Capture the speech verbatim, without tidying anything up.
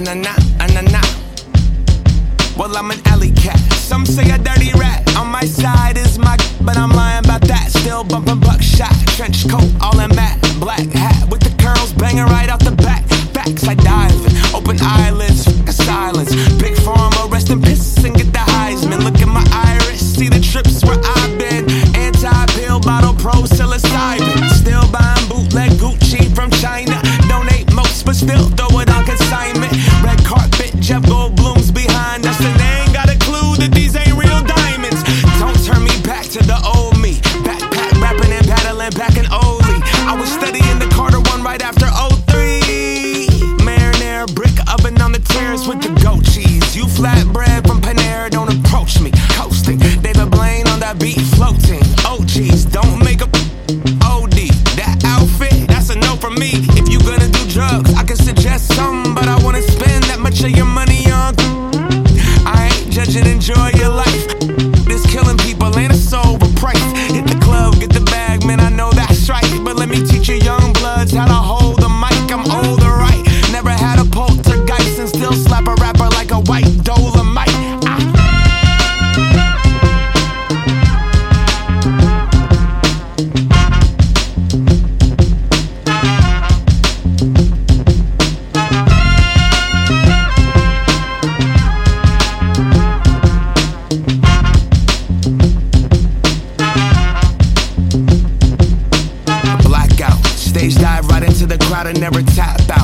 na na, na na. Well, I'm an alley cat. Some say a dirty rat. On my side is my, but I'm lying about that. Still bumping buckshot, trench coat, all in matte. Black hat with the curls banging right off the back. Facts I dive in, open eyelids, silence. Big pharma, rest in piss and get the Heisman. Look at my iris, see the trips where I've been. Anti-pill, bottle, pro, psilocybin. Still buying bootleg Gucci from China. Donate most, but still throw it on consignment. Red carpet, Jeff Goldblum's behind us, and they ain't got a clue that these ain't real diamonds. Don't turn me back to the old me. Backpack rapping and paddling back in Oli. I was studying the Carter one right after oh three. Marinara brick oven on the terrace with the goat cheese. You flatbread from Panera, don't approach me. Coasting, David Blaine on that beat floating. Oh geez, don't make a O D. That outfit, that's a no from me. If you gonna do drugs, I can suggest some, but I wanna spend that much of your money on. I ain't judging, enjoy your life. This killing people ain't a soul price. Hit the club, get the bag, man, I know that's right. But let me teach you young bloods how to hold the mic. I'm older, right? Never had a poltergeist and still slap a rapper like a white Dolomite. Ah. Blackout, stage dive right into the crowd and never tap out.